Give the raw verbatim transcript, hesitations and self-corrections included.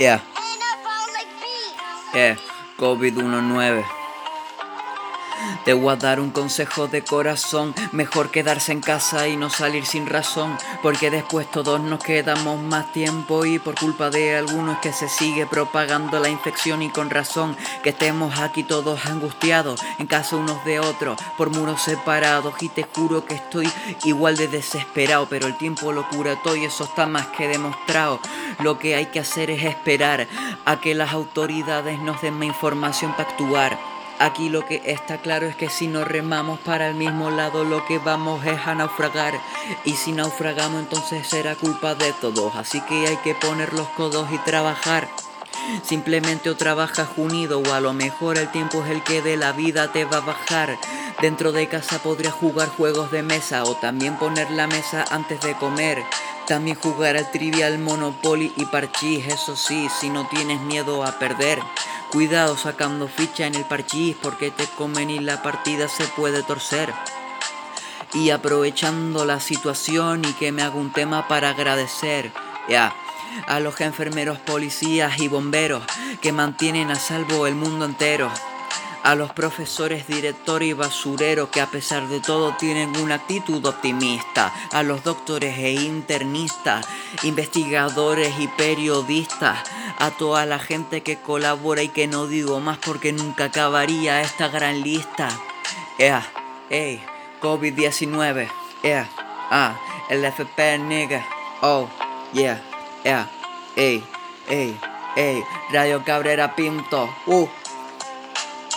Yeah, yeah, COVID diecinueve. Te voy a dar un consejo de corazón: mejor quedarse en casa y no salir sin razón, porque después todos nos quedamos más tiempo y por culpa de algunos que se sigue propagando la infección. Y con razón que estemos aquí todos angustiados en casa unos de otros por muros separados. Y te juro que estoy igual de desesperado, pero el tiempo lo cura todo y eso está más que demostrado. Lo que hay que hacer es esperar a que las autoridades nos den más información para actuar. Aquí lo que está claro es que si no remamos para el mismo lado, lo que vamos es a naufragar. Y si naufragamos, entonces será culpa de todos. Así que hay que poner los codos y trabajar. Simplemente o trabajas unido, o a lo mejor el tiempo es el que de la vida te va a bajar. Dentro de casa podrías jugar juegos de mesa o también poner la mesa antes de comer. También jugar al Trivial, Monopoly y Parchís, eso sí, si no tienes miedo a perder. Cuidado sacando ficha en el parchís, porque te comen y la partida se puede torcer. Y aprovechando la situación y que me hago un tema para agradecer, ya, yeah, a los enfermeros, policías y bomberos que mantienen a salvo el mundo entero. A los profesores, directores y basureros que a pesar de todo tienen una actitud optimista. A los doctores e internistas, investigadores y periodistas. A toda la gente que colabora y que no digo más porque nunca acabaría esta gran lista. Yeah, ey, COVID diecinueve. Yeah, ah, el F P nigga. Oh, yeah, yeah, ey, ey, ey, Radio Cabrera Pinto. Uh.